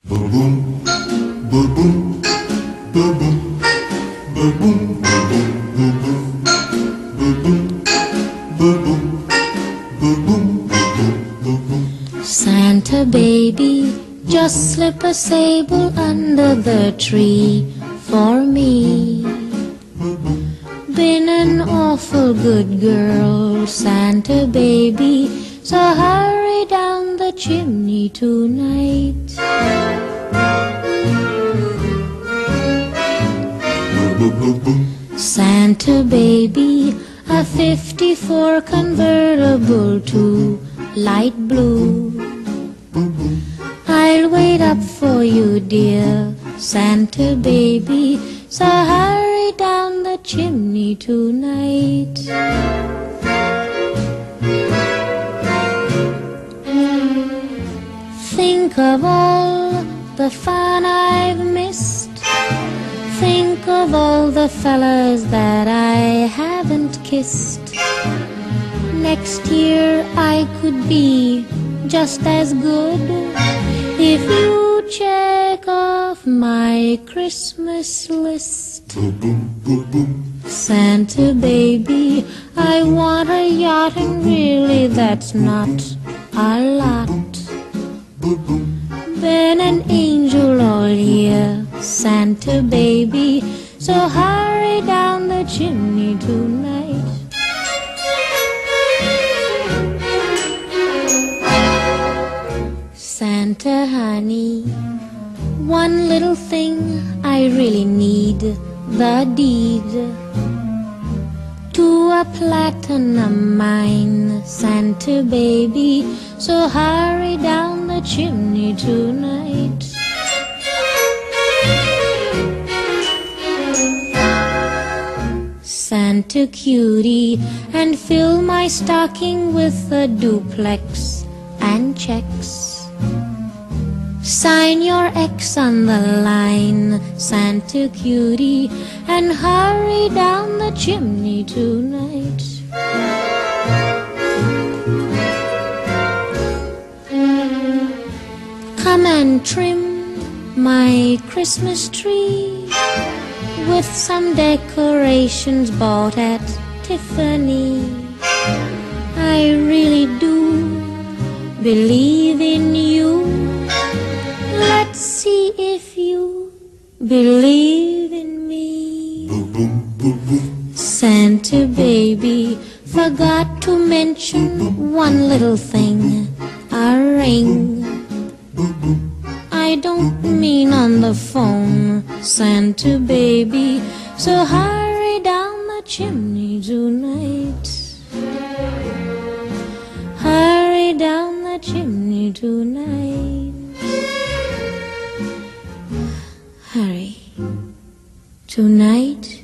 Boom boom, boom boom, boom boom, boom boom, boom boom, boom boom, boom boom, boom boom, boom boom. Santa baby, just slip a sable under the tree for me. Been an awful good girl, Santa baby, so hurry down the chimney tonight. Santa baby, a 54 convertible to light blue. I'll wait up for you, dear Santa baby, so hurry down the chimney tonight. Think of all the fun I've missed. Think of all the fellas that I haven't kissed. Next year I could be just as good if you check off my Christmas list. Santa baby, I want a yacht, and really that's not a lot. Been an angel all year, Santa baby, so hurry down the chimney tonight. Santa honey, one little thing I really need, the deed to a platinum mine, Santa baby, so hurry down the chimney tonight. Santa cutie, and fill my stocking with a duplex and checks. Sign your X on the line, Santa cutie, and hurry down the chimney tonight. Come and trim my Christmas tree with some decorations bought at Tiffany. I really do believe in you. Let's see if you believe in me. Santa baby, forgot to mention one little thing, a ring. I don't mean on the phone, Santa baby, so hurry down the chimney tonight. Hurry down the chimney tonight. Hurry. Tonight